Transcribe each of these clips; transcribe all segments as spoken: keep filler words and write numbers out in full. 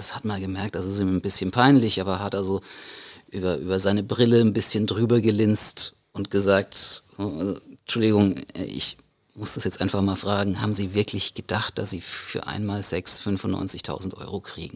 das hat man gemerkt, das ist ihm ein bisschen peinlich, aber hat also über, über seine Brille ein bisschen drüber gelinst und gesagt, also, Entschuldigung, ich muss das jetzt einfach mal fragen, haben Sie wirklich gedacht, dass Sie für einmal Sex fünfundneunzigtausend Euro kriegen?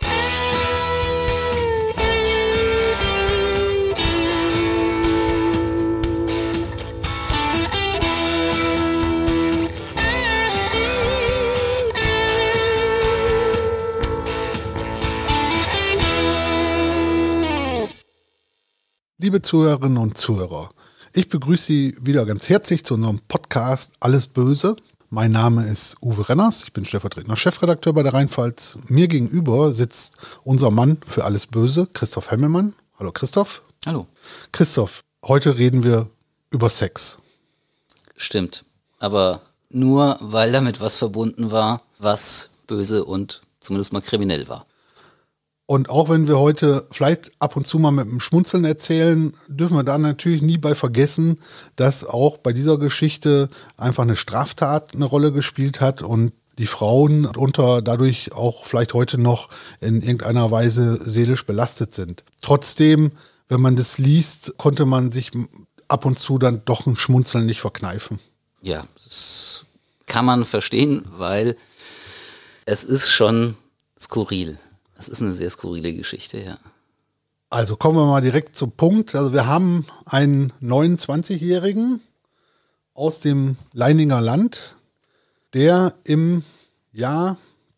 Liebe Zuhörerinnen und Zuhörer, ich begrüße Sie wieder ganz herzlich zu unserem Podcast Alles Böse. Mein Name ist Uwe Renners, ich bin stellvertretender Chefredakteur bei der Rheinpfalz. Mir gegenüber sitzt unser Mann für Alles Böse, Christoph Hemmelmann. Hallo Christoph. Hallo. Christoph, heute reden wir über Sex. Stimmt, aber nur, weil damit was verbunden war, was böse und zumindest mal kriminell war. Und auch wenn wir heute vielleicht ab und zu mal mit einem Schmunzeln erzählen, dürfen wir da natürlich nie bei vergessen, dass auch bei dieser Geschichte einfach eine Straftat eine Rolle gespielt hat und die Frauen darunter dadurch auch vielleicht heute noch in irgendeiner Weise seelisch belastet sind. Trotzdem, wenn man das liest, konnte man sich ab und zu dann doch ein Schmunzeln nicht verkneifen. Ja, das kann man verstehen, weil es ist schon skurril. Das ist eine sehr skurrile Geschichte, ja. Also kommen wir mal direkt zum Punkt. Also wir haben einen neunundzwanzigjährigen aus dem Leininger Land, der im Jahr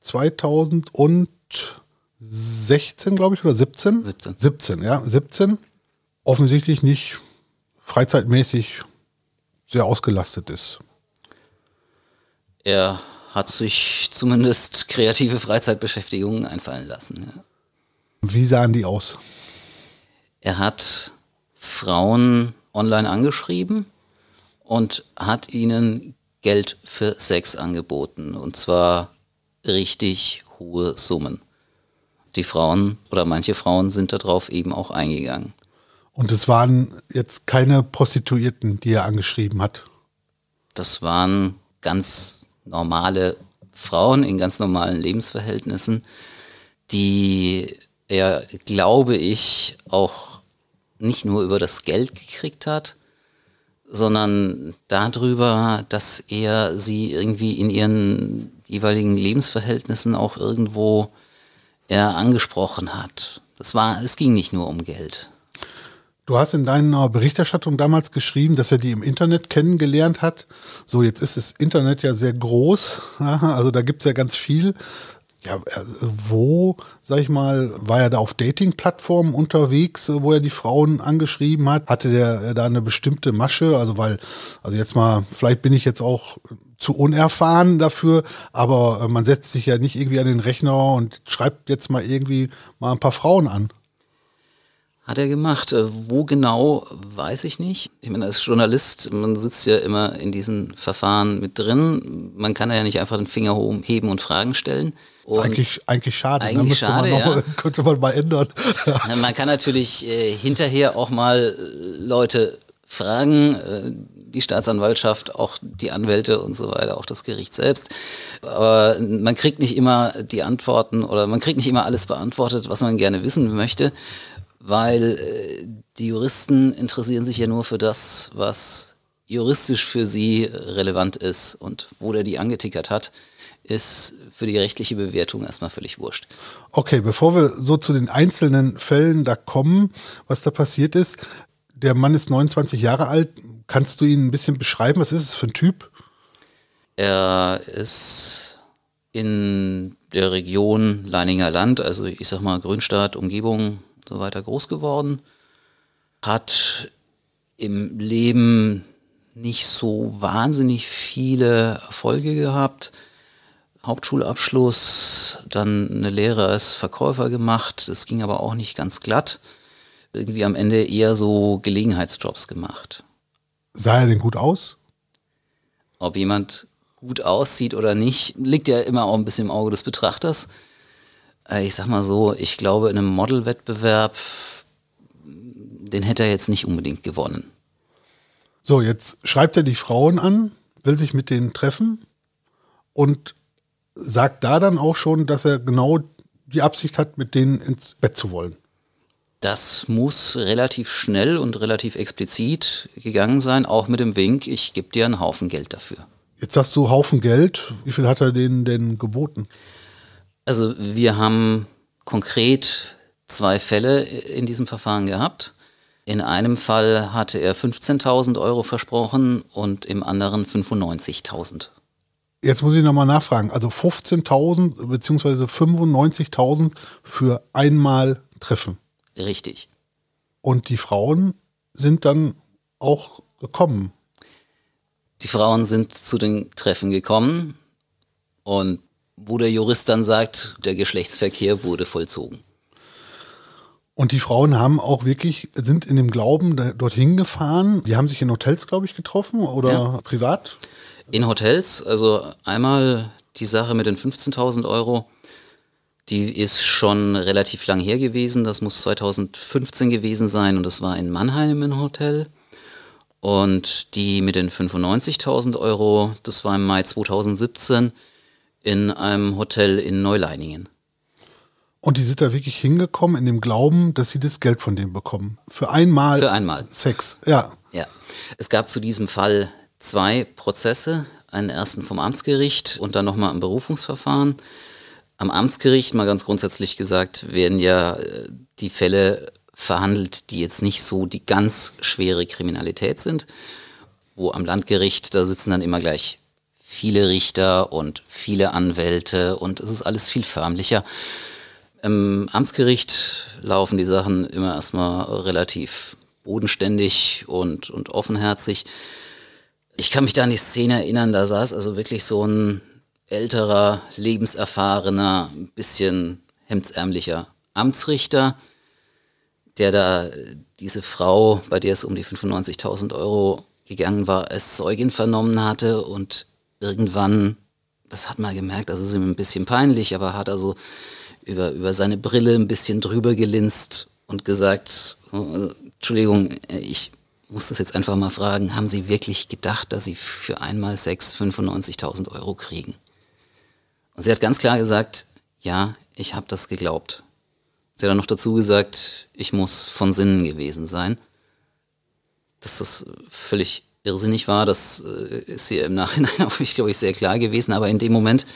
zweitausendsechzehn, glaube ich, oder siebzehn? siebzehn. siebzehn, ja, siebzehn. Offensichtlich nicht freizeitmäßig sehr ausgelastet ist. Er hat sich zumindest kreative Freizeitbeschäftigungen einfallen lassen. Ja. Wie sahen die aus? Er hat Frauen online angeschrieben und hat ihnen Geld für Sex angeboten. Und zwar richtig hohe Summen. Die Frauen oder manche Frauen sind darauf eben auch eingegangen. Und es waren jetzt keine Prostituierten, die er angeschrieben hat? Das waren ganz normale Frauen in ganz normalen Lebensverhältnissen, die er, glaube ich, auch nicht nur über das Geld gekriegt hat, sondern darüber, dass er sie irgendwie in ihren jeweiligen Lebensverhältnissen auch irgendwo er angesprochen hat. Das war, es ging nicht nur um Geld. Du hast in deiner Berichterstattung damals geschrieben, dass er die im Internet kennengelernt hat. So, jetzt ist das Internet ja sehr groß, also da gibt es ja ganz viel. Ja, wo, sag ich mal, war er da auf Dating-Plattformen unterwegs, wo er die Frauen angeschrieben hat? Hatte der da eine bestimmte Masche? Also weil, also jetzt mal, vielleicht bin ich jetzt auch zu unerfahren dafür, aber man setzt sich ja nicht irgendwie an den Rechner und schreibt jetzt mal irgendwie mal ein paar Frauen an. Hat er gemacht. Wo genau, weiß ich nicht. Ich meine, als Journalist, man sitzt ja immer in diesen Verfahren mit drin. Man kann ja nicht einfach den Finger heben und Fragen stellen. Das ist eigentlich, eigentlich schade. Eigentlich ne? schade, man noch, ja. Könnte man mal ändern. Man kann natürlich äh, hinterher auch mal Leute fragen, äh, die Staatsanwaltschaft, auch die Anwälte und so weiter, auch das Gericht selbst. Aber man kriegt nicht immer die Antworten oder man kriegt nicht immer alles beantwortet, was man gerne wissen möchte. Weil äh, die Juristen interessieren sich ja nur für das, was juristisch für sie relevant ist. Und wo der die angetickert hat, ist für die rechtliche Bewertung erstmal völlig wurscht. Okay, bevor wir so zu den einzelnen Fällen da kommen, was da passiert ist. Der Mann ist neunundzwanzig Jahre alt. Kannst du ihn ein bisschen beschreiben? Was ist es für ein Typ? Er ist in der Region Leininger Land, also ich sag mal Grünstadt, Umgebung, so weiter groß geworden, hat im Leben nicht so wahnsinnig viele Erfolge gehabt. Hauptschulabschluss, dann eine Lehre als Verkäufer gemacht, das ging aber auch nicht ganz glatt. Irgendwie am Ende eher so Gelegenheitsjobs gemacht. Sah er denn gut aus? Ob jemand gut aussieht oder nicht, liegt ja immer auch ein bisschen im Auge des Betrachters. Ich sag mal so, ich glaube, in einem Modelwettbewerb, den hätte er jetzt nicht unbedingt gewonnen. So, jetzt schreibt er die Frauen an, will sich mit denen treffen und sagt da dann auch schon, dass er genau die Absicht hat, mit denen ins Bett zu wollen. Das muss relativ schnell und relativ explizit gegangen sein, auch mit dem Wink, ich gebe dir einen Haufen Geld dafür. Jetzt sagst du Haufen Geld. Wie viel hat er denen denn geboten? Also wir haben konkret zwei Fälle in diesem Verfahren gehabt. In einem Fall hatte er fünfzehntausend Euro versprochen und im anderen fünfundneunzigtausend. Jetzt muss ich nochmal nachfragen. Also fünfzehntausend bzw. fünfundneunzigtausend für einmal Treffen. Richtig. Und die Frauen sind dann auch gekommen. Die Frauen sind zu den Treffen gekommen und wo der Jurist dann sagt, der Geschlechtsverkehr wurde vollzogen. Und die Frauen haben auch wirklich, sind in dem Glauben da, dorthin gefahren. Die haben sich in Hotels, glaube ich, getroffen oder ja. privat? In Hotels, also einmal die Sache mit den fünfzehntausend Euro, die ist schon relativ lang her gewesen. Das muss zweitausendfünfzehn gewesen sein und das war in Mannheim im Hotel. Und die mit den fünfundneunzigtausend Euro, das war im Mai zweitausendsiebzehn in einem Hotel in Neuleiningen. Und die sind da wirklich hingekommen in dem Glauben, dass sie das Geld von dem bekommen. Für einmal, Für einmal. Sex, ja. Ja. Es gab zu diesem Fall zwei Prozesse, einen ersten vom Amtsgericht und dann nochmal ein Berufungsverfahren. Am Amtsgericht, mal ganz grundsätzlich gesagt, werden ja die Fälle verhandelt, die jetzt nicht so die ganz schwere Kriminalität sind. Wo am Landgericht, da sitzen dann immer gleich viele Richter und viele Anwälte und es ist alles viel förmlicher. Im Amtsgericht laufen die Sachen immer erstmal relativ bodenständig und, und offenherzig. Ich kann mich da an die Szene erinnern, da saß also wirklich so ein älterer, lebenserfahrener, ein bisschen hemdsärmlicher Amtsrichter, der da diese Frau, bei der es um die fünfundneunzigtausend Euro gegangen war, als Zeugin vernommen hatte und irgendwann, das hat man gemerkt, das ist ihm ein bisschen peinlich, aber hat also über, über seine Brille ein bisschen drüber gelinst und gesagt, also, Entschuldigung, ich muss das jetzt einfach mal fragen, haben Sie wirklich gedacht, dass Sie für einmal Sex fünfundneunzigtausend Euro kriegen? Und sie hat ganz klar gesagt, ja, ich habe das geglaubt. Sie hat dann noch dazu gesagt, ich muss von Sinnen gewesen sein. Dass das völlig irrsinnig war, das ist ihr im Nachhinein auch, ich glaube ich, sehr klar gewesen. Aber in dem Moment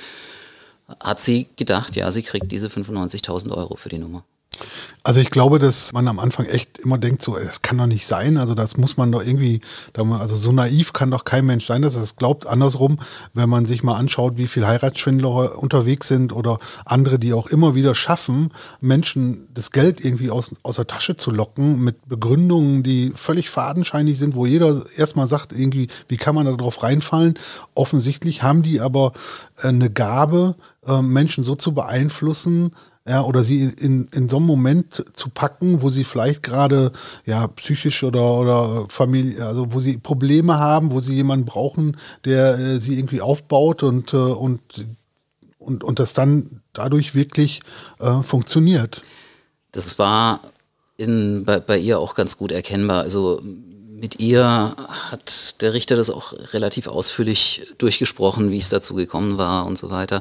hat sie gedacht, ja, sie kriegt diese fünfundneunzigtausend Euro für die Nummer. Also ich glaube, dass man am Anfang echt immer denkt, so, ey, das kann doch nicht sein. Also das muss man doch irgendwie, also so naiv kann doch kein Mensch sein, dass er das glaubt. Andersrum, wenn man sich mal anschaut, wie viele Heiratsschwindler unterwegs sind oder andere, die auch immer wieder schaffen, Menschen das Geld irgendwie aus, aus der Tasche zu locken mit Begründungen, die völlig fadenscheinig sind, wo jeder erstmal sagt, irgendwie, wie kann man da drauf reinfallen? Offensichtlich haben die aber eine Gabe, Menschen so zu beeinflussen, ja, oder sie in, in, in so einem Moment zu packen, wo sie vielleicht gerade ja, psychisch oder, oder Familie, also wo sie Probleme haben, wo sie jemanden brauchen, der äh, sie irgendwie aufbaut und, äh, und, und, und das dann dadurch wirklich äh, funktioniert. Das war in, bei, bei ihr auch ganz gut erkennbar. Also mit ihr hat der Richter das auch relativ ausführlich durchgesprochen, wie es dazu gekommen war und so weiter.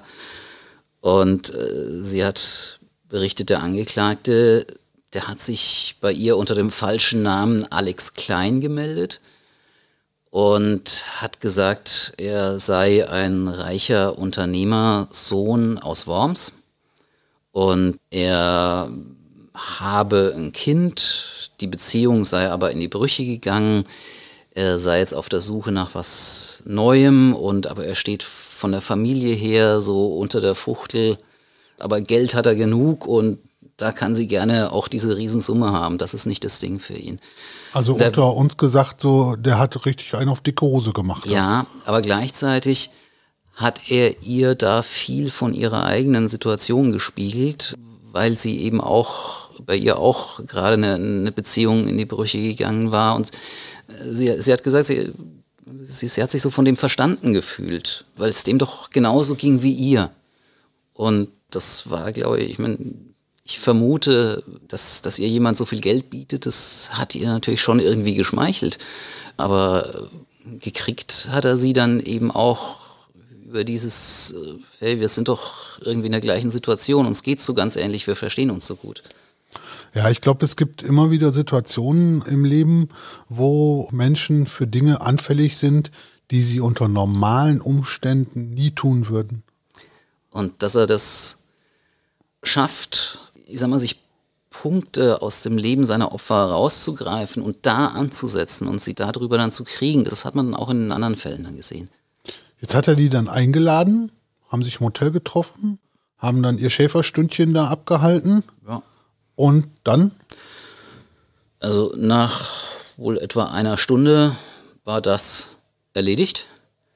Und äh, sie hat berichtet, der Angeklagte, der hat sich bei ihr unter dem falschen Namen Alex Klein gemeldet und hat gesagt, er sei ein reicher Unternehmersohn aus Worms und er habe ein Kind, die Beziehung sei aber in die Brüche gegangen, er sei jetzt auf der Suche nach was Neuem und aber er steht von der Familie her so unter der Fuchtel, aber Geld hat er genug und da kann sie gerne auch diese Riesensumme haben. Das ist nicht das Ding für ihn. Also der, unter uns gesagt, so der hat richtig einen auf dicke Hose gemacht. Ja, aber gleichzeitig hat er ihr da viel von ihrer eigenen Situation gespiegelt, weil sie eben auch, bei ihr auch gerade eine, eine Beziehung in die Brüche gegangen war und sie, sie hat gesagt, sie Sie, sie hat sich so von dem verstanden gefühlt, weil es dem doch genauso ging wie ihr. Und das war, glaube ich, ich meine, ich vermute, dass, dass ihr jemand so viel Geld bietet, das hat ihr natürlich schon irgendwie geschmeichelt. Aber gekriegt hat er sie dann eben auch über dieses, äh, hey, wir sind doch irgendwie in der gleichen Situation, uns geht's so ganz ähnlich, wir verstehen uns so gut. Ja, ich glaube, es gibt immer wieder Situationen im Leben, wo Menschen für Dinge anfällig sind, die sie unter normalen Umständen nie tun würden. Und dass er das schafft, ich sag mal, sich Punkte aus dem Leben seiner Opfer rauszugreifen und da anzusetzen und sie darüber dann zu kriegen, das hat man auch in anderen Fällen dann gesehen. Jetzt hat er die dann eingeladen, haben sich im Hotel getroffen, haben dann ihr Schäferstündchen da abgehalten. Ja. Und dann? Also nach wohl etwa einer Stunde war das erledigt.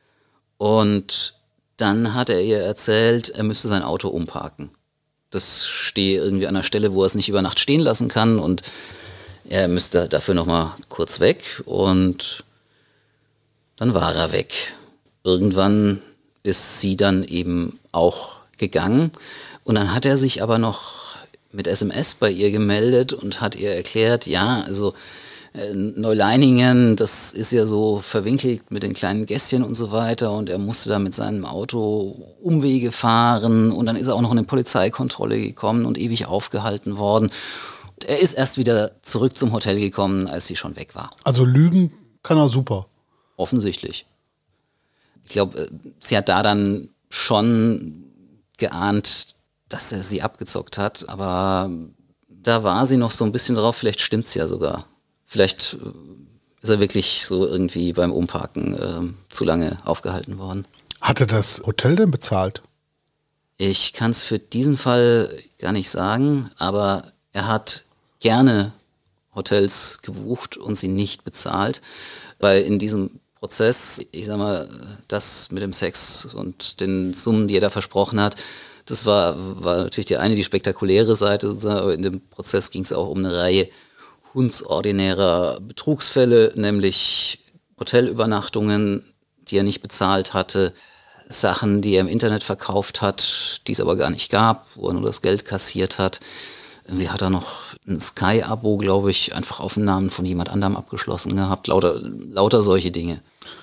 Und dann hat er ihr erzählt, er müsste sein Auto umparken. Das stehe irgendwie an einer Stelle, wo er es nicht über Nacht stehen lassen kann. Und er müsste dafür nochmal kurz weg. Und dann war er weg. Irgendwann ist sie dann eben auch gegangen. Und dann hat er sich aber noch mit S M S bei ihr gemeldet und hat ihr erklärt, ja, also äh, Neuleiningen, das ist ja so verwinkelt mit den kleinen Gässchen und so weiter und er musste da mit seinem Auto Umwege fahren und dann ist er auch noch in eine Polizeikontrolle gekommen und ewig aufgehalten worden. Und er ist erst wieder zurück zum Hotel gekommen, als sie schon weg war. Also lügen kann er super. Offensichtlich. Ich glaube, sie hat da dann schon geahnt, dass er sie abgezockt hat, aber da war sie noch so ein bisschen drauf, vielleicht stimmt's ja sogar. Vielleicht ist er wirklich so irgendwie beim Umparken äh, zu lange aufgehalten worden. Hat er das Hotel denn bezahlt? Ich kann es für diesen Fall gar nicht sagen, aber er hat gerne Hotels gebucht und sie nicht bezahlt, weil in diesem Prozess, ich sag mal, das mit dem Sex und den Summen, die er da versprochen hat, das war, war natürlich die eine, die spektakuläre Seite, aber in dem Prozess ging es auch um eine Reihe hundsordinärer Betrugsfälle, nämlich Hotelübernachtungen, die er nicht bezahlt hatte, Sachen, die er im Internet verkauft hat, die es aber gar nicht gab, wo er nur das Geld kassiert hat. Irgendwie hat er noch ein Sky-Abo, glaube ich, einfach auf den Namen von jemand anderem abgeschlossen gehabt, lauter, lauter solche Dinge.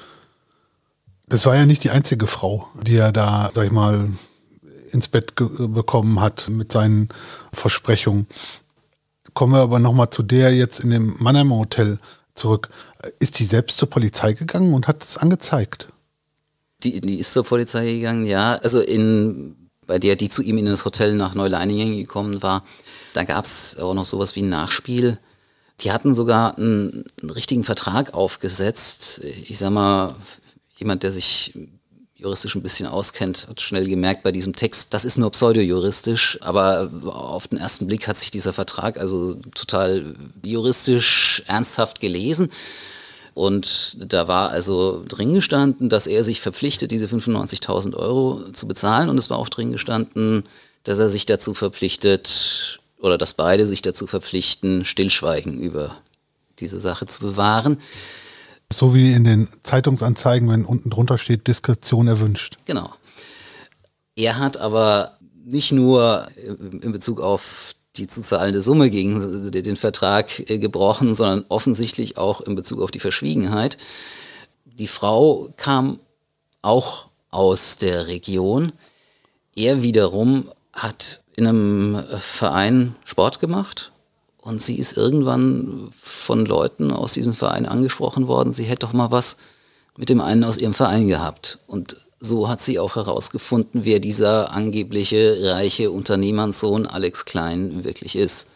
Das war ja nicht die einzige Frau, die er da, sag ich mal, ins Bett ge- bekommen hat mit seinen Versprechungen. Kommen wir aber nochmal zu der jetzt in dem Mannheimer Hotel zurück. Ist die selbst zur Polizei gegangen und hat es angezeigt? Die, die ist zur Polizei gegangen, ja. Also in, bei der, die zu ihm in das Hotel nach Neuleiningen gekommen war, da gab es auch noch sowas wie ein Nachspiel. Die hatten sogar einen, einen richtigen Vertrag aufgesetzt. Ich sag mal, jemand, der sich juristisch ein bisschen auskennt, hat schnell gemerkt bei diesem Text, das ist nur pseudo-juristisch, aber auf den ersten Blick hat sich dieser Vertrag also total juristisch ernsthaft gelesen. Und da war also drin gestanden, dass er sich verpflichtet, diese fünfundneunzigtausend Euro zu bezahlen. Und es war auch drin gestanden, dass er sich dazu verpflichtet, oder dass beide sich dazu verpflichten, Stillschweigen über diese Sache zu bewahren. So wie in den Zeitungsanzeigen, wenn unten drunter steht, Diskretion erwünscht. Genau. Er hat aber nicht nur in Bezug auf die zu zahlende Summe gegen den Vertrag gebrochen, sondern offensichtlich auch in Bezug auf die Verschwiegenheit. Die Frau kam auch aus der Region. Er wiederum hat in einem Verein Sport gemacht. Und sie ist irgendwann von Leuten aus diesem Verein angesprochen worden, sie hätte doch mal was mit dem einen aus ihrem Verein gehabt. Und so hat sie auch herausgefunden, wer dieser angebliche reiche Unternehmersohn Alex Klein wirklich ist.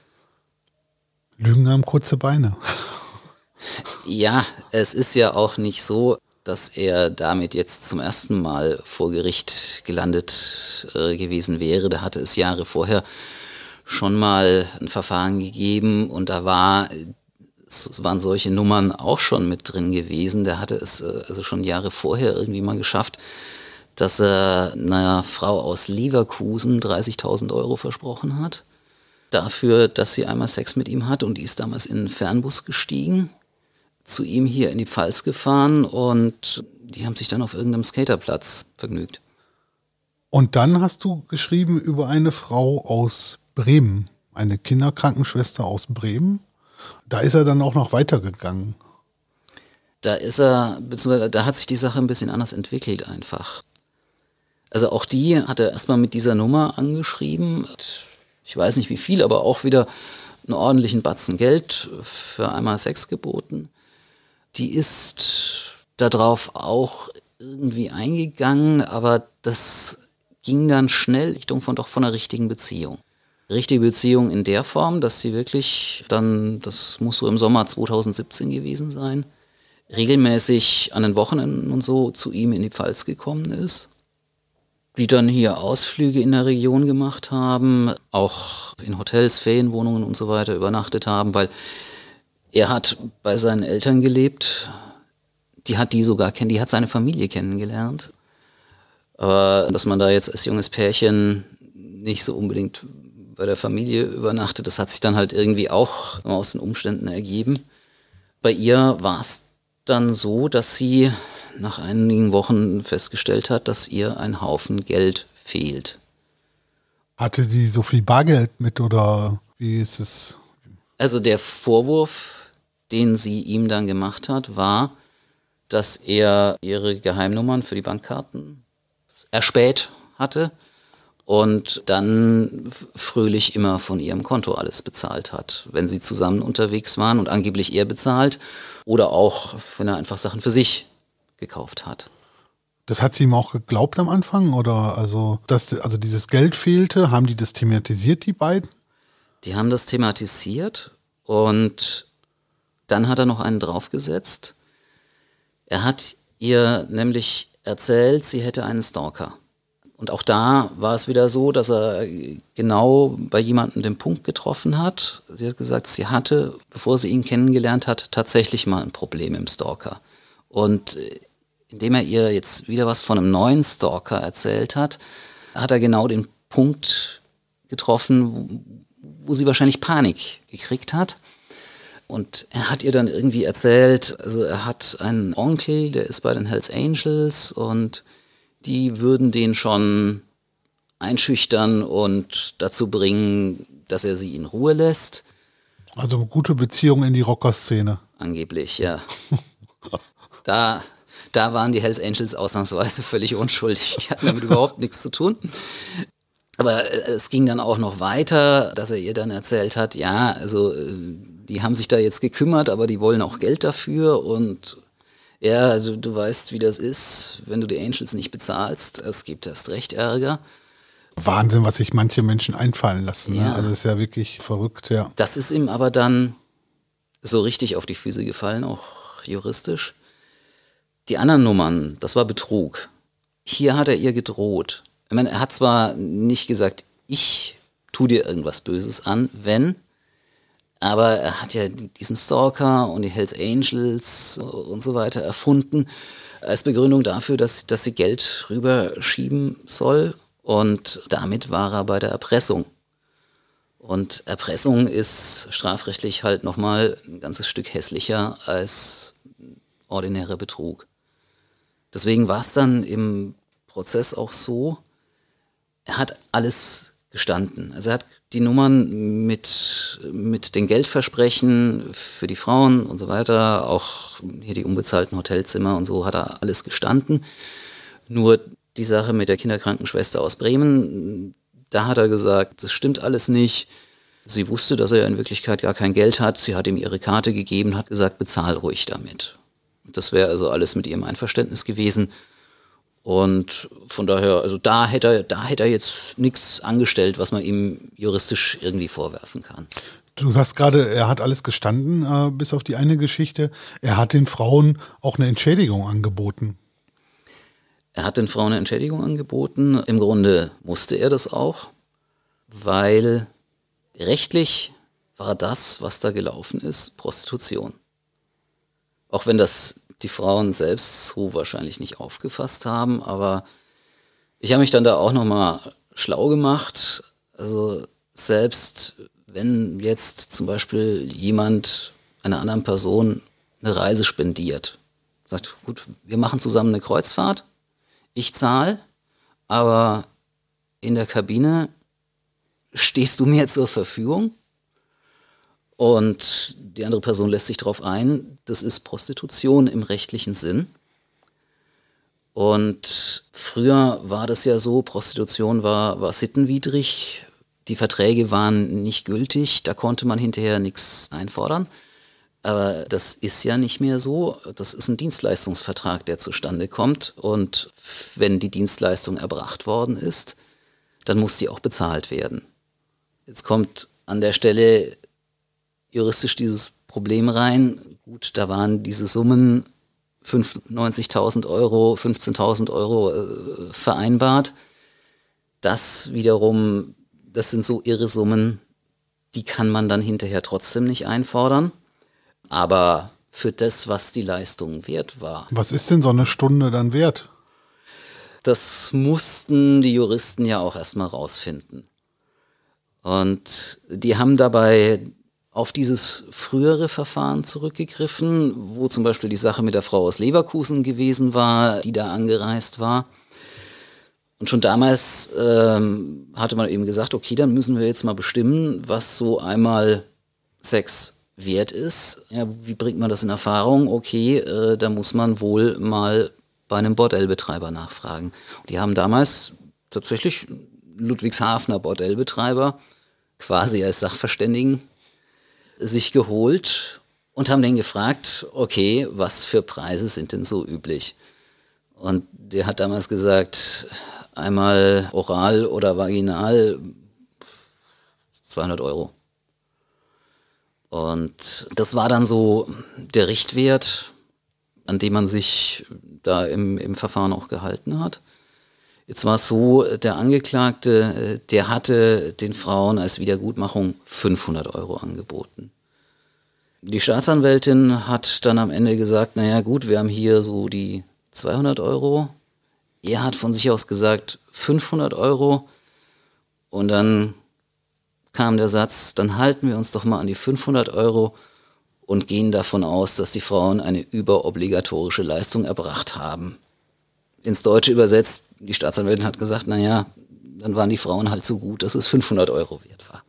Lügen haben kurze Beine. Ja, es ist ja auch nicht so, dass er damit jetzt zum ersten Mal vor Gericht gelandet äh, gewesen wäre. Da hatte es Jahre vorher schon mal ein Verfahren gegeben und da war, es waren solche Nummern auch schon mit drin gewesen. Der hatte es also schon Jahre vorher irgendwie mal geschafft, dass er einer Frau aus Leverkusen dreißigtausend Euro versprochen hat. Dafür, dass sie einmal Sex mit ihm hat und die ist damals in einen Fernbus gestiegen, zu ihm hier in die Pfalz gefahren und die haben sich dann auf irgendeinem Skaterplatz vergnügt. Und dann hast du geschrieben über eine Frau aus Bremen, eine Kinderkrankenschwester aus Bremen. Da ist er dann auch noch weitergegangen. Da ist er, beziehungsweise da hat sich die Sache ein bisschen anders entwickelt einfach. Also auch die hat er erstmal mit dieser Nummer angeschrieben. Ich weiß nicht wie viel, aber auch wieder einen ordentlichen Batzen Geld für einmal Sex geboten. Die ist darauf auch irgendwie eingegangen, aber das ging dann schnell Richtung von doch von einer richtigen Beziehung. Richtige Beziehung in der Form, dass sie wirklich dann, das muss so im Sommer zweitausendsiebzehn gewesen sein, regelmäßig an den Wochenenden und so zu ihm in die Pfalz gekommen ist. Die dann hier Ausflüge in der Region gemacht haben, auch in Hotels, Ferienwohnungen und so weiter übernachtet haben, weil er hat bei seinen Eltern gelebt, die hat die sogar kennen, die hat seine Familie kennengelernt. Aber dass man da jetzt als junges Pärchen nicht so unbedingt bei der Familie übernachtet, das hat sich dann halt irgendwie auch aus den Umständen ergeben. Bei ihr war es dann so, dass sie nach einigen Wochen festgestellt hat, dass ihr ein Haufen Geld fehlt. Hatte die so viel Bargeld mit oder wie ist es? Also der Vorwurf, den sie ihm dann gemacht hat, war, dass er ihre Geheimnummern für die Bankkarten erspäht hatte und dann fröhlich immer von ihrem Konto alles bezahlt hat, wenn sie zusammen unterwegs waren und angeblich er bezahlt oder auch, wenn er einfach Sachen für sich gekauft hat. Das hat sie ihm auch geglaubt am Anfang oder also, dass also dieses Geld fehlte, haben die das thematisiert, die beiden? Die haben das thematisiert und dann hat er noch einen draufgesetzt. Er hat ihr nämlich erzählt, sie hätte einen Stalker. Und auch da war es wieder so, dass er genau bei jemandem den Punkt getroffen hat. Sie hat gesagt, sie hatte, bevor sie ihn kennengelernt hat, tatsächlich mal ein Problem im Stalker. Und indem er ihr jetzt wieder was von einem neuen Stalker erzählt hat, hat er genau den Punkt getroffen, wo, wo sie wahrscheinlich Panik gekriegt hat. Und er hat ihr dann irgendwie erzählt, also er hat einen Onkel, der ist bei den Hells Angels und die würden den schon einschüchtern und dazu bringen, dass er sie in Ruhe lässt. Also eine gute Beziehung in die Rockerszene. Angeblich, ja. Da, da waren die Hells Angels ausnahmsweise völlig unschuldig. Die hatten damit überhaupt nichts zu tun. Aber es ging dann auch noch weiter, dass er ihr dann erzählt hat, ja, also die haben sich da jetzt gekümmert, aber die wollen auch Geld dafür und ja, also du weißt, wie das ist, wenn du die Angels nicht bezahlst, es gibt erst recht Ärger. Wahnsinn, was sich manche Menschen einfallen lassen. Ja. Ne? Also das ist ja wirklich verrückt, ja. Das ist ihm aber dann so richtig auf die Füße gefallen, auch juristisch. Die anderen Nummern, das war Betrug. Hier hat er ihr gedroht. Ich meine, er hat zwar nicht gesagt, ich tu dir irgendwas Böses an, wenn, aber er hat ja diesen Stalker und die Hells Angels und so weiter erfunden als Begründung dafür, dass, dass sie Geld rüberschieben soll. Und damit war er bei der Erpressung. Und Erpressung ist strafrechtlich halt nochmal ein ganzes Stück hässlicher als ordinärer Betrug. Deswegen war es dann im Prozess auch so, er hat alles gestanden. Also er hat die Nummern mit, mit den Geldversprechen für die Frauen und so weiter, auch hier die unbezahlten Hotelzimmer und so, hat er alles gestanden. Nur die Sache mit der Kinderkrankenschwester aus Bremen, da hat er gesagt, das stimmt alles nicht. Sie wusste, dass er in Wirklichkeit gar kein Geld hat. Sie hat ihm ihre Karte gegeben, hat gesagt, bezahl ruhig damit. Das wäre also alles mit ihrem Einverständnis gewesen. Und von daher, also da hätte er, da hätte er jetzt nichts angestellt, was man ihm juristisch irgendwie vorwerfen kann. Du sagst gerade, er hat alles gestanden, äh, bis auf die eine Geschichte. Er hat den Frauen auch eine Entschädigung angeboten. Er hat den Frauen eine Entschädigung angeboten. Im Grunde musste er das auch, weil rechtlich war das, was da gelaufen ist, Prostitution. Auch wenn das die Frauen selbst so wahrscheinlich nicht aufgefasst haben, aber ich habe mich dann da auch nochmal schlau gemacht. Also selbst wenn jetzt zum Beispiel jemand einer anderen Person eine Reise spendiert, sagt, gut, wir machen zusammen eine Kreuzfahrt, ich zahle, aber in der Kabine stehst du mir zur Verfügung und die andere Person lässt sich darauf ein, das ist Prostitution im rechtlichen Sinn. Und früher war das ja so, Prostitution war, war sittenwidrig, die Verträge waren nicht gültig, da konnte man hinterher nichts einfordern. Aber das ist ja nicht mehr so. Das ist ein Dienstleistungsvertrag, der zustande kommt. Und wenn die Dienstleistung erbracht worden ist, dann muss die auch bezahlt werden. Jetzt kommt an der Stelle juristisch dieses Problem rein. Gut, da waren diese Summen fünfundneunzigtausend Euro, fünfzehntausend Euro äh, vereinbart. Das wiederum, das sind so irre Summen, die kann man dann hinterher trotzdem nicht einfordern. Aber für das, was die Leistung wert war. Was ist denn so eine Stunde dann wert? Das mussten die Juristen ja auch erstmal rausfinden. Und die haben dabei auf dieses frühere Verfahren zurückgegriffen, wo zum Beispiel die Sache mit der Frau aus Leverkusen gewesen war, die da angereist war. Und schon damals ähm, hatte man eben gesagt, okay, dann müssen wir jetzt mal bestimmen, was so einmal Sex wert ist. Ja, wie bringt man das in Erfahrung? Okay, äh, da muss man wohl mal bei einem Bordellbetreiber nachfragen. Und die haben damals tatsächlich Ludwigshafener Bordellbetreiber quasi als Sachverständigen sich geholt und haben den gefragt, okay, was für Preise sind denn so üblich? Und der hat damals gesagt, einmal oral oder vaginal zweihundert Euro. Und das war dann so der Richtwert, an dem man sich da im, im Verfahren auch gehalten hat. Jetzt war es so, der Angeklagte, der hatte den Frauen als Wiedergutmachung fünfhundert Euro angeboten. Die Staatsanwältin hat dann am Ende gesagt, naja gut, wir haben hier so die zweihundert Euro. Er hat von sich aus gesagt fünfhundert Euro. Und dann kam der Satz, dann halten wir uns doch mal an die fünfhundert Euro und gehen davon aus, dass die Frauen eine überobligatorische Leistung erbracht haben. Ins Deutsche übersetzt, die Staatsanwältin hat gesagt, naja, dann waren die Frauen halt so gut, dass es fünfhundert Euro wert war.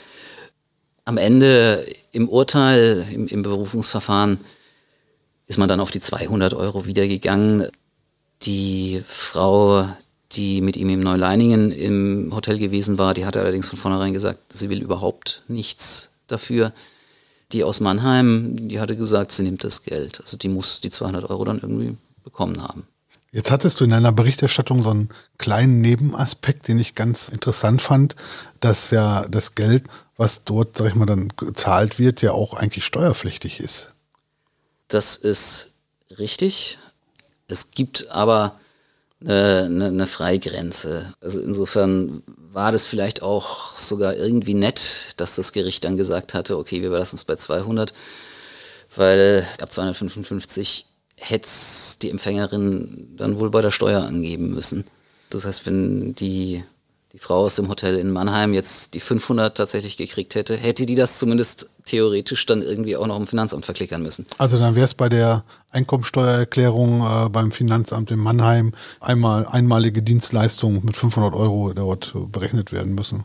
Am Ende im Urteil, im, im Berufungsverfahren, ist man dann auf die zweihundert Euro wieder gegangen. Die Frau, die mit ihm im Neuleiningen im Hotel gewesen war, die hatte allerdings von vornherein gesagt, sie will überhaupt nichts dafür. Die aus Mannheim, die hatte gesagt, sie nimmt das Geld. Also die muss die zweihundert Euro dann irgendwie bekommen haben. Jetzt hattest du in deiner Berichterstattung so einen kleinen Nebenaspekt, den ich ganz interessant fand, dass ja das Geld, was dort, sag ich mal, dann gezahlt wird, ja auch eigentlich steuerpflichtig ist. Das ist richtig. Es gibt aber eine, eine, eine Freigrenze. Also insofern war das vielleicht auch sogar irgendwie nett, dass das Gericht dann gesagt hatte, okay, wir belassen es bei zweihundert, weil ab zweihundertfünfundfünfzig hätte es die Empfängerin dann wohl bei der Steuer angeben müssen. Das heißt, wenn die, die Frau aus dem Hotel in Mannheim jetzt die fünfhundert tatsächlich gekriegt hätte, hätte die das zumindest theoretisch dann irgendwie auch noch im Finanzamt verklickern müssen. Also dann wäre es bei der Einkommensteuererklärung äh, beim Finanzamt in Mannheim einmal einmalige Dienstleistung mit fünfhundert Euro dort berechnet werden müssen.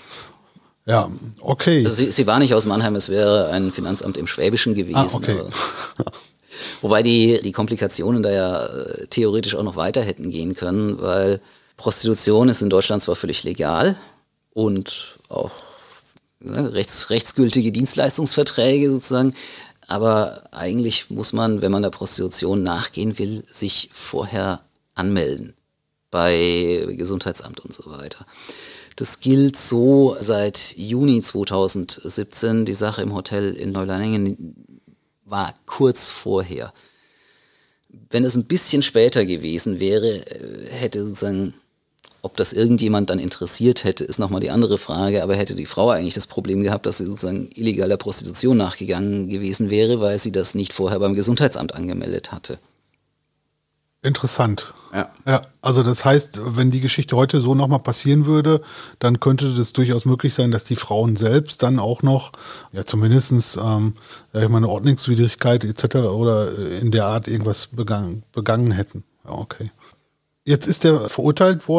Ja, okay. Also sie, sie war nicht aus Mannheim, es wäre ein Finanzamt im Schwäbischen gewesen. Ah, okay. Wobei die, die Komplikationen da ja äh, theoretisch auch noch weiter hätten gehen können, weil Prostitution ist in Deutschland zwar völlig legal und auch ne, rechts, rechtsgültige Dienstleistungsverträge sozusagen, aber eigentlich muss man, wenn man der Prostitution nachgehen will, sich vorher anmelden bei Gesundheitsamt und so weiter. Das gilt so seit Juni zweitausendsiebzehn, die Sache im Hotel in Neuleiningen war kurz vorher. Wenn es ein bisschen später gewesen wäre, hätte sozusagen, ob das irgendjemand dann interessiert hätte, ist nochmal die andere Frage, aber hätte die Frau eigentlich das Problem gehabt, dass sie sozusagen illegaler Prostitution nachgegangen gewesen wäre, weil sie das nicht vorher beim Gesundheitsamt angemeldet hatte. Interessant. Ja. Ja, also das heißt, wenn die Geschichte heute so nochmal passieren würde, dann könnte das durchaus möglich sein, dass die Frauen selbst dann auch noch, ja zumindest ähm, ich meine, Ordnungswidrigkeit et cetera oder in der Art irgendwas begangen, begangen hätten. Ja, okay. Jetzt ist er verurteilt worden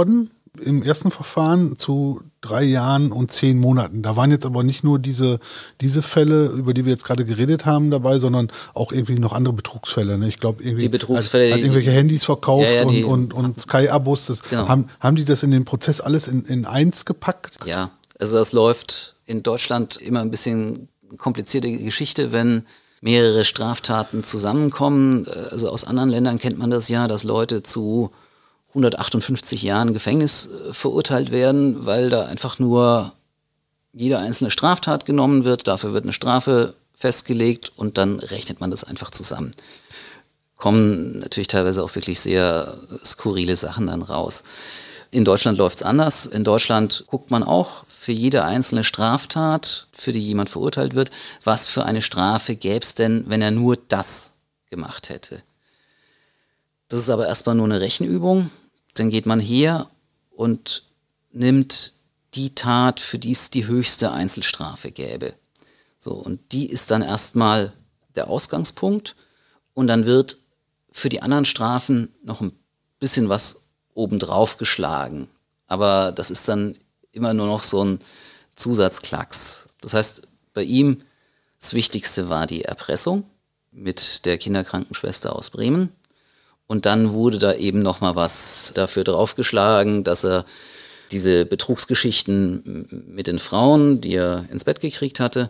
Im ersten Verfahren zu drei Jahren und zehn Monaten. Da waren jetzt aber nicht nur diese, diese Fälle, über die wir jetzt gerade geredet haben, dabei, sondern auch irgendwie noch andere Betrugsfälle. Ne? Ich glaube, irgendwie die Betrugsfälle, hat, hat irgendwelche Handys verkauft ja, ja, die, und, und, und Sky-Abos. Das, genau. haben, haben die das in den Prozess alles in, in eins gepackt? Ja, also das läuft in Deutschland immer ein bisschen komplizierte Geschichte, wenn mehrere Straftaten zusammenkommen. Also aus anderen Ländern kennt man das ja, dass Leute zu hundertachtundfünfzig Jahren Gefängnis verurteilt werden, weil da einfach nur jede einzelne Straftat genommen wird, dafür wird eine Strafe festgelegt und dann rechnet man das einfach zusammen. Kommen natürlich teilweise auch wirklich sehr skurrile Sachen dann raus. In Deutschland läuft es anders. In Deutschland guckt man auch für jede einzelne Straftat, für die jemand verurteilt wird, was für eine Strafe gäbe es denn, wenn er nur das gemacht hätte. Das ist aber erstmal nur eine Rechenübung. Dann geht man her und nimmt die Tat, für die es die höchste Einzelstrafe gäbe. So, und die ist dann erstmal der Ausgangspunkt und dann wird für die anderen Strafen noch ein bisschen was obendrauf geschlagen. Aber das ist dann immer nur noch so ein Zusatzklacks. Das heißt, bei ihm das Wichtigste war die Erpressung mit der Kinderkrankenschwester aus Bremen. Und dann wurde da eben noch mal was dafür draufgeschlagen, dass er diese Betrugsgeschichten mit den Frauen, die er ins Bett gekriegt hatte,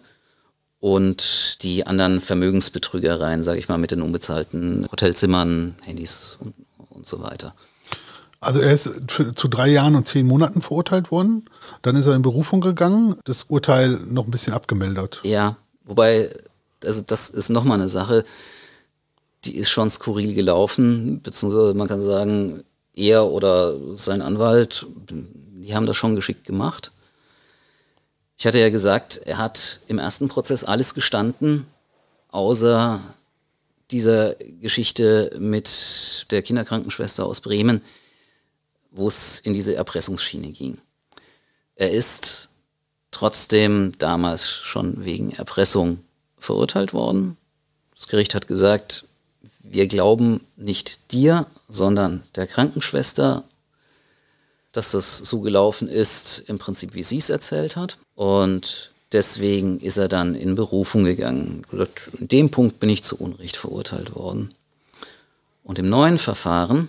und die anderen Vermögensbetrügereien, sage ich mal, mit den unbezahlten Hotelzimmern, Handys und, und so weiter. Also er ist für, zu drei Jahren und zehn Monaten verurteilt worden. Dann ist er in Berufung gegangen, das Urteil noch ein bisschen abgemildert. Ja, wobei, also das ist nochmal eine Sache, die ist schon skurril gelaufen, beziehungsweise man kann sagen, er oder sein Anwalt, die haben das schon geschickt gemacht. Ich hatte ja gesagt, er hat im ersten Prozess alles gestanden, außer dieser Geschichte mit der Kinderkrankenschwester aus Bremen, wo es in diese Erpressungsschiene ging. Er ist trotzdem damals schon wegen Erpressung verurteilt worden. Das Gericht hat gesagt, wir glauben nicht dir, sondern der Krankenschwester, dass das so gelaufen ist, im Prinzip wie sie es erzählt hat. Und deswegen ist er dann in Berufung gegangen. In dem Punkt bin ich zu Unrecht verurteilt worden. Und im neuen Verfahren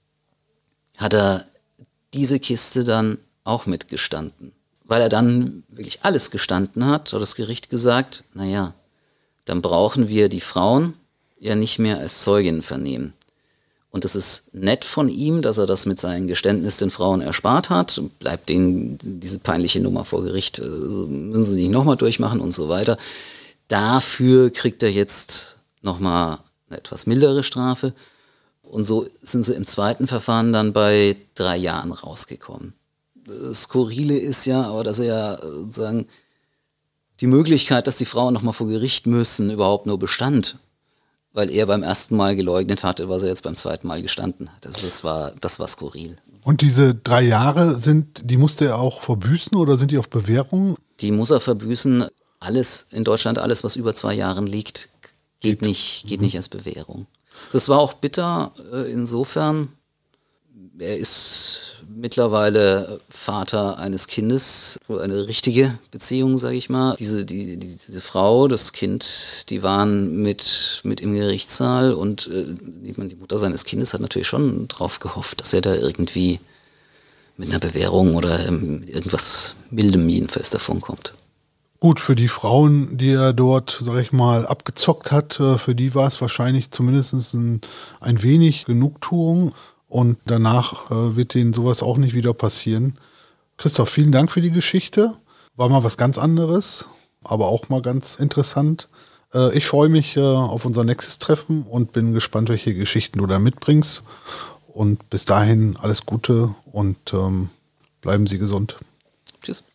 hat er diese Kiste dann auch mitgestanden. Weil er dann wirklich alles gestanden hat, hat das Gericht gesagt, naja, dann brauchen wir die Frauen ja nicht mehr als Zeuginnen vernehmen. Und es ist nett von ihm, dass er das mit seinem Geständnis den Frauen erspart hat. Bleibt denen diese peinliche Nummer vor Gericht, also müssen sie nicht nochmal durchmachen und so weiter. Dafür kriegt er jetzt nochmal eine etwas mildere Strafe. Und so sind sie im zweiten Verfahren dann bei drei Jahren rausgekommen. Das Skurrile ist ja, aber dass er ja sozusagen die Möglichkeit, dass die Frauen nochmal vor Gericht müssen, überhaupt nur bestand, weil er beim ersten Mal geleugnet hatte, was er jetzt beim zweiten Mal gestanden hat. Also das war, das war skurril. Und diese drei Jahre, sind, die musste er auch verbüßen oder sind die auf Bewährung? Die muss er verbüßen. Alles in Deutschland, alles, was über zwei Jahren liegt, geht nicht, geht nicht als Bewährung. Das war auch bitter äh, insofern, er ist mittlerweile Vater eines Kindes, eine richtige Beziehung, sage ich mal. Diese, die, die, diese Frau, das Kind, die waren mit, mit im Gerichtssaal und äh, ich meine, die Mutter seines Kindes hat natürlich schon drauf gehofft, dass er da irgendwie mit einer Bewährung oder ähm, mit irgendwas Mildem jedenfalls davon kommt. Gut, für die Frauen, die er dort, sag ich mal, abgezockt hat, für die war es wahrscheinlich zumindest ein, ein wenig Genugtuung. Und danach äh, wird denen sowas auch nicht wieder passieren. Christoph, vielen Dank für die Geschichte. War mal was ganz anderes, aber auch mal ganz interessant. Äh, ich freue mich äh, auf unser nächstes Treffen und bin gespannt, welche Geschichten du da mitbringst. Und bis dahin alles Gute und ähm, bleiben Sie gesund. Tschüss.